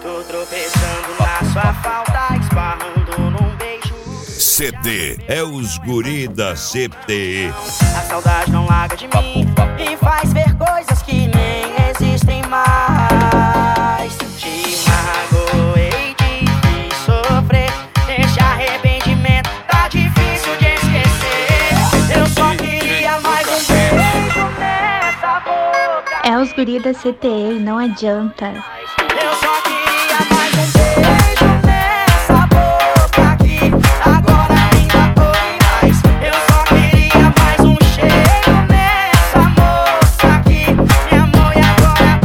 Tô tropeçando na sua falta, esbarrando num beijo. CD é os guri da CTE. A saudade não larga de mim e faz ver coisas que nem existem mais. Te magoei, te fiz sofrer. Este arrependimento tá difícil de esquecer. Eu só queria mais um beijo nessa boca. É os guri da CTE, não adianta. Eu só queria mais um beijo nessa boca aqui. Agora ainda foi mais. Eu só queria mais um cheiro nessa moça aqui. Me amou e agora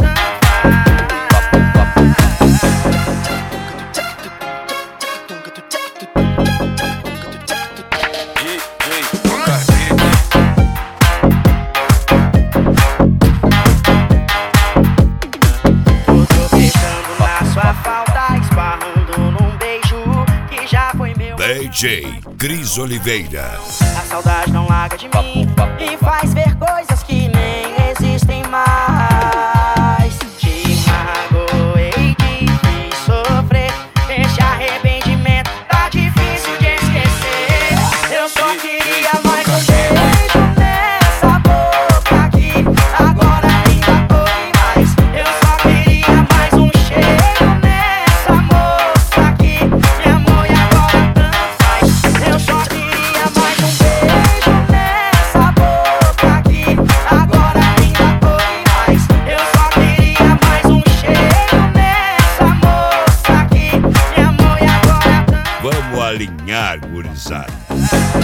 tô tropeçando na sua falta, esbarrando num beijo que já foi meu. DJ Cris Oliveira. A saudade não larga de mim e faz ver coisas que nem existem mais. Te magoei, te fiz sofrer. Este arrependimento tá difícil de esquecer. Eu só queria mais um beijo nessa boca aqui. Agora ainda foi mais. Eu só queria mais um cheiro nessa moça aqui. Me amou e agora tanto faz. Eu só queria mais um beijo nessa boca aqui. Agora ainda foi mais. Eu só queria mais um cheiro nessa moça aqui. Me amou e agora tanto. Vamos alinhar, gurizada.